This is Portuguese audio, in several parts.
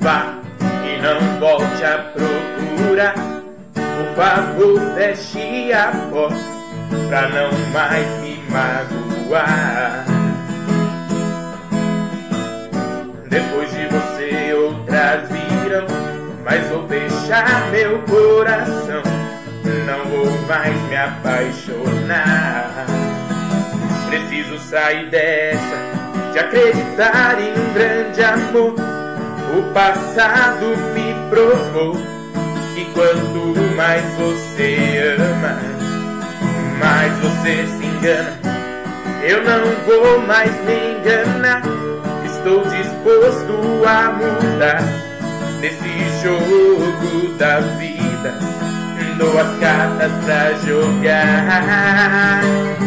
vá e não volte à procura. Por favor, feche a porta pra não mais me magoar. Depois de você outras virão, mas vou fechar meu coração. Não vou mais me apaixonar. Preciso sair dessa, de acreditar em um grande amor. O passado me provou que quanto mais você ama, mais você se engana. Eu não vou mais me enganar. Estou disposto a mudar nesse jogo da vida. Dou as cartas pra jogar.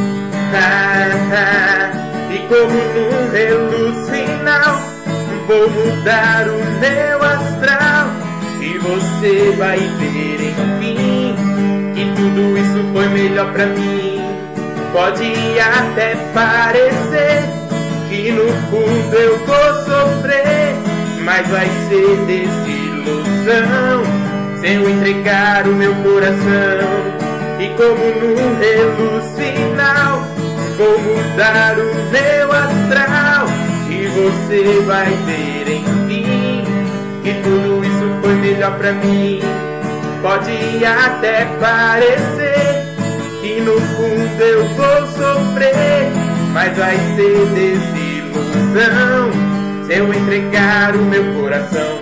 E como num reluz final, vou mudar o meu astral. E você vai ver enfim que tudo isso foi melhor pra mim. Pode até parecer que no fundo eu vou sofrer, mas vai ser desilusão se eu entregar o meu coração. E como num reluz final, vou mudar o meu astral. E você vai ver enfim que tudo isso foi melhor pra mim. Pode até parecer que no fundo eu vou sofrer, mas vai ser desilusão se eu entregar o meu coração.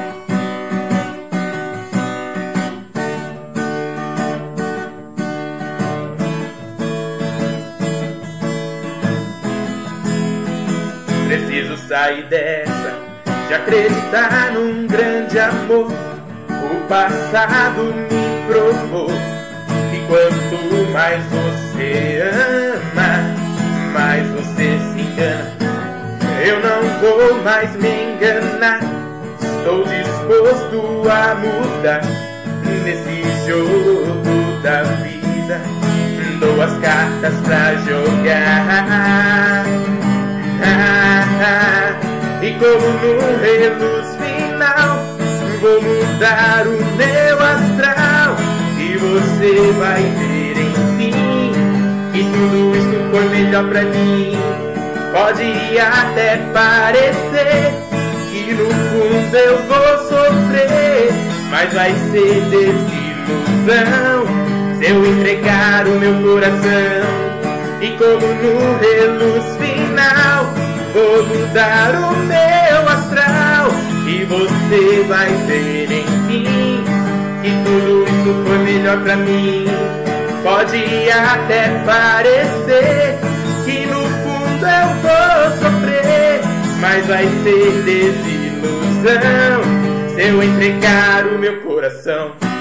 Preciso sair dessa, de acreditar num grande amor. O passado me provou que quanto mais você ama, mais você se engana. Eu não vou mais me enganar. Estou disposto a mudar nesse jogo da vida. Dou as cartas pra jogar. E como num reluz final, vou mudar o meu astral. E você vai ver enfim que tudo isso foi melhor pra mim. Pode até parecer que no fundo eu vou sofrer, mas vai ser desilusão se eu entregar o meu coração. E como no reluz final, vou mudar o meu astral. E você vai ver enfim que tudo isso foi melhor pra mim. Pode até parecer que no fundo eu vou sofrer, mas vai ser desilusão se eu entregar o meu coração.